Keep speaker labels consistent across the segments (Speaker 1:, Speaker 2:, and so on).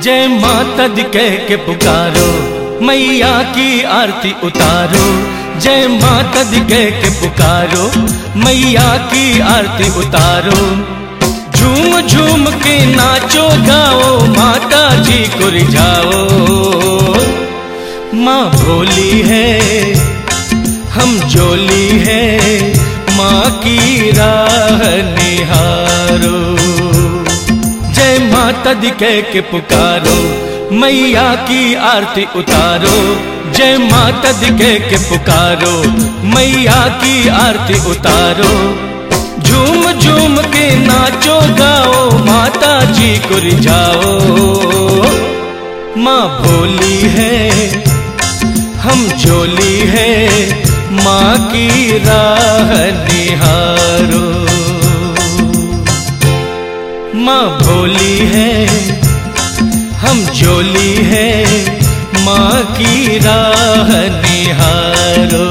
Speaker 1: जय माता दी कह के पुकारो, मैया की आरती उतारो। जय माता दी कह के पुकारो, मैया की आरती उतारो। झूम झूम के नाचो गाओ, माता जी को रिझाओ। माँ भोली है हम जोली है, माँ की राह निहारो। जय माता दी कह के पुकारो, मैया की आरती उतारो। जय माता दी कह के पुकारो, मैया की आरती उतारो। झूम झूम के नाचो गाओ, माता जी को रिझाओ। माँ भोली है हम जोली है, माँ की राह निहारो। माँ भोली है हम जोली है, माँ की राह निहारो।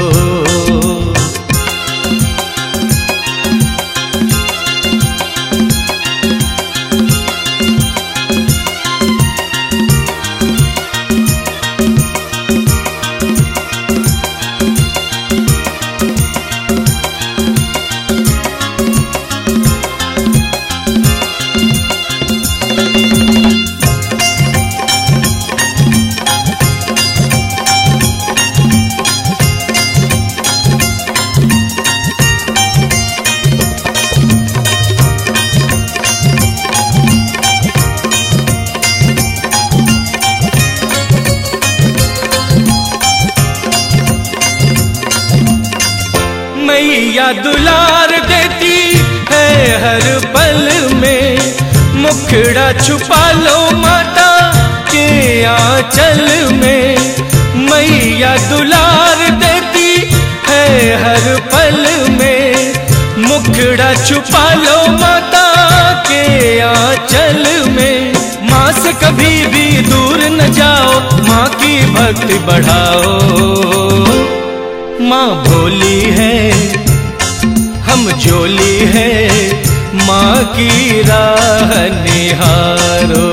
Speaker 1: मैया दुलार देती है हर पल में, मुखड़ा छुपा लो माता के आंचल में। मैया दुलार देती है हर पल में, मुखड़ा छुपा लो माता के आंचल में। माँ से कभी भी दूर न जाओ, माँ की भक्ति बढ़ाओ। माँ भोली है हम जोली है, माँ की राह निहारो।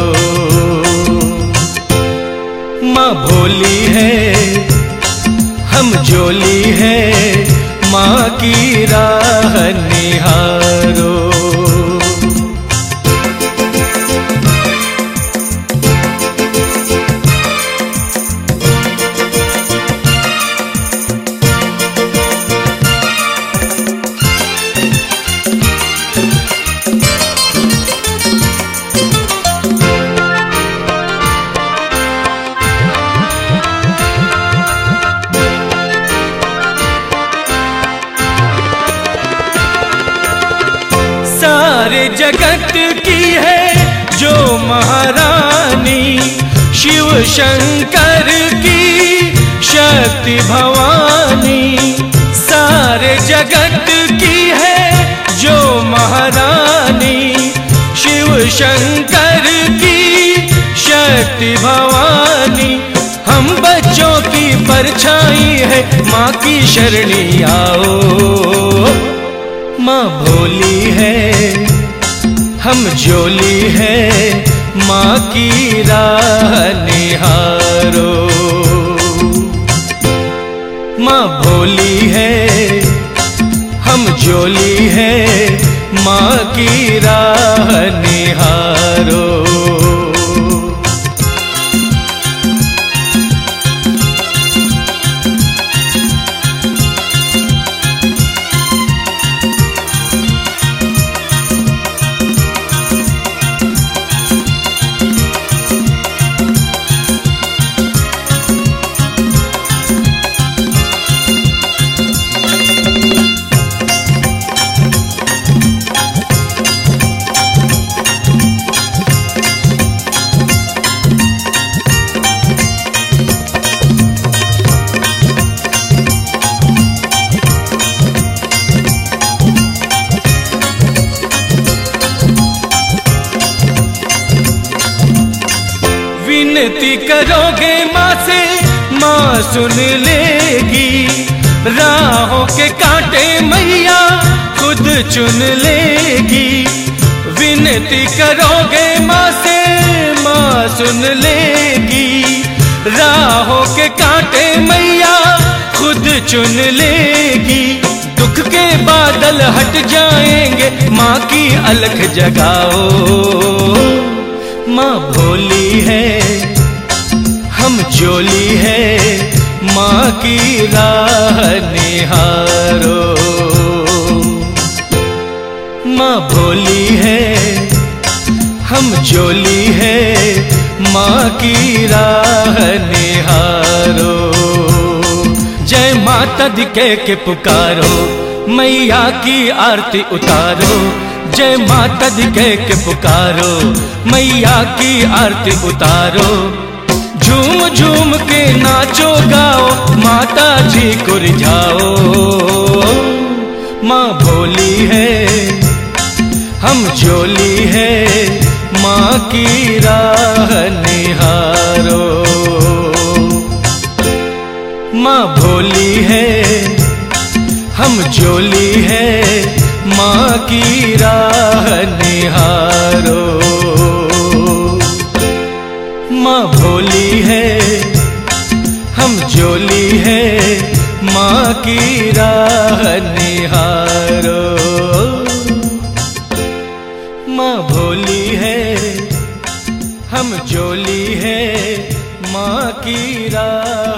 Speaker 1: माँ भोली है हम जोली है, माँ की राह निहारो। सारे जगत की है जो महारानी, शिव शंकर की शक्ति भवानी। सारे जगत की है जो महारानी, शिव शंकर की शक्ति भवानी। हम बच्चों की परछाई है, माँ की शरणी आओ। माँ भोली है हम जोली है, माँ की राह निहारो। माँ भोली है हम जोली है, माँ की राह निहारो। विनती करोगे माँ से, माँ सुन लेगी। राहों के कांटे मैया खुद चुन लेगी। विनती करोगे माँ से, माँ माँ सुन लेगी, राहों के कांटे मैया खुद चुन लेगी। दुख के बादल हट जाएंगे, माँ की अलख जगाओ। माँ भोली है, हम झोली है, माँ की राह निहारो। माँ भोली है, हम झोली है, माँ की राह निहारो। जय माता दी कह के पुकारो, मैया की आरती उतारो। जय माता दी कह के पुकारो, मैया की आरती उतारो। झूम झूम के नाचो गाओ, माता जी को रिझाओ। माँ भोली है, हम झोली है, माँ की राह निहारो। माँ भोली है, हम झोली है, माँ की राह निहारो। माँ भोली है, हम झोली है, माँ की राह निहारो। माँ भोली है, हम झोली है, माँ की राह